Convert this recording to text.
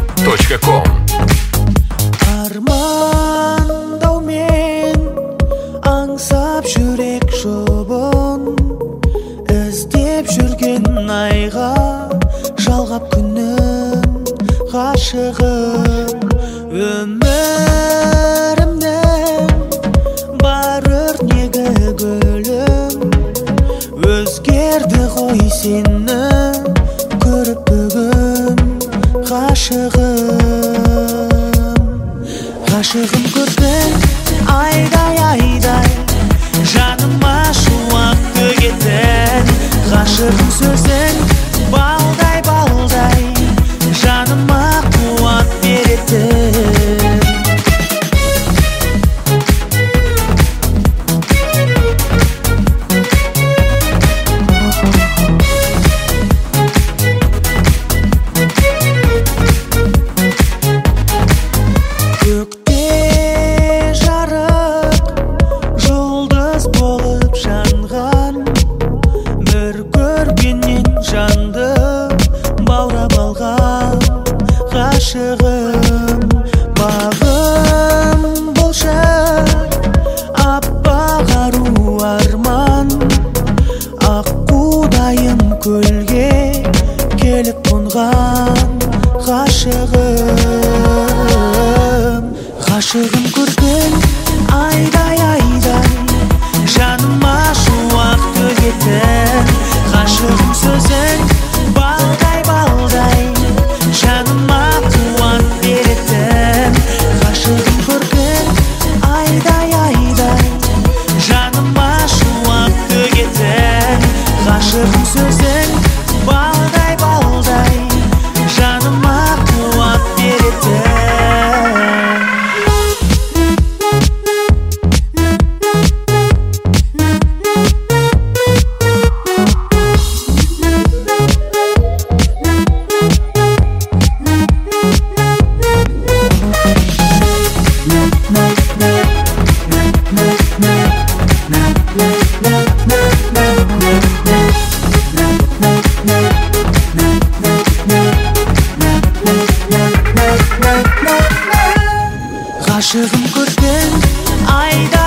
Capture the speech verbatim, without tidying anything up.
точка ком. Армандаумен аңсап жүрек жұбын, іздеп жүрген айға жалғап күнін ғашығым. Өмірімнің бар өрнегі гүлім, өзгерді ғой сені көріп бүгін ғашығым. Ғашығым көрген айдай айдай жаныма шуақ төгетін, ғашығым сөзің балдай балдай жаныма қуат беретін. Ғашығым, бағым болшы аппақ ару арман, аққудайым көлге келіп қонған ғашығым. Ғашығым көрген айдай айдай жаныма шуақ төгетін, ғашығым сөзің балдай балдай жаныма қуат беретін. Ғашығым көрген айдай айдай жаныма шуақ төгетін, ғашығым сөзің балдай балдай жаныма қуат беретін. Ғашығым көрген айда